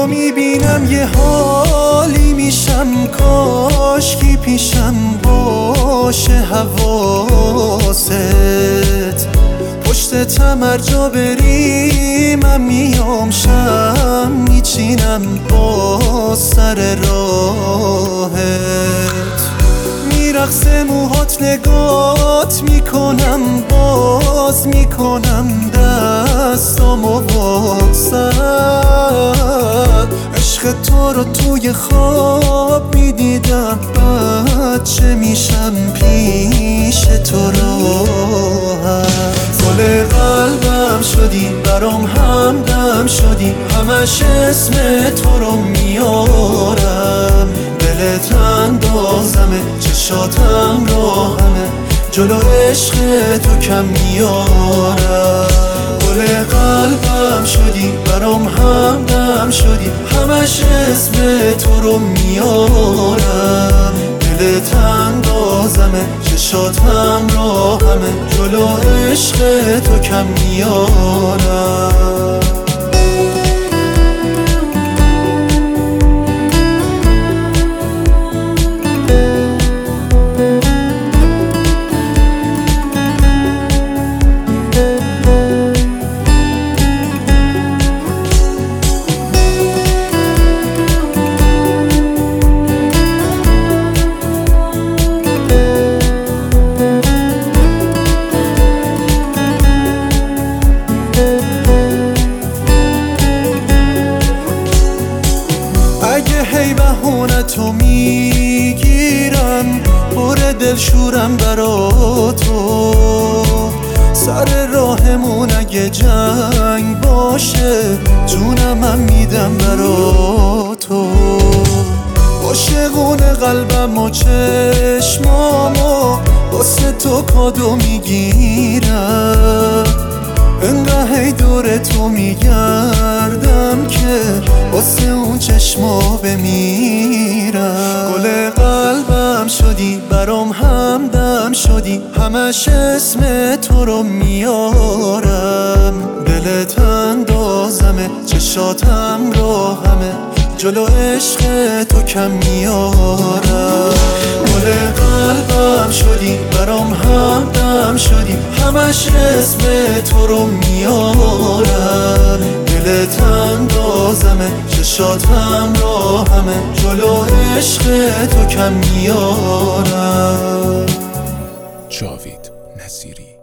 میبینم یه حالی میشم، کاشکی پیشم باشه حواست. پشت تمر جا بری من میام، شم میچینم با سر راهت. میرقصه موهات نگات میکنم، باز میکنم دستامو واسد. عشق تو رو توی خواب میدیدم، بچه میشم پیش تو راحت. گل قلبم شدی، برام همدم شدی، همش اسم تو رو میارم. دلت اندازمه، چشاتم راهمه، جلو عشق تو کم میارم. گل قلبم شدی، برام همدم شدی، همش اسم تو رو میارم. دلت اندازمه، چشاتم راهمه، جلو عشق تو کم میارم. اگه هی بهونتو میگیرم، پر دلشورم برا تو. سر راهمون اگه جنگ باشه، جونم میدم برا تو. عاشقون قلبم و چشمامو واسه تو کادو میگیرم. انقدر هی دور تو میگردم که واسه اون چشما بمیرم. گل قلبم شدی، برام همدم شدی، همش اسم تو رو میارم. دلت اندازمه، چشاتم راهمه، جلو عشق تو کم میارم. گل قلبم شدی، برام همدم شدی، همش اسم تو رو میارم. دلت اندازمه، چشاتم راهمه، جلو عشق تو کم میارم. جاوید نصیری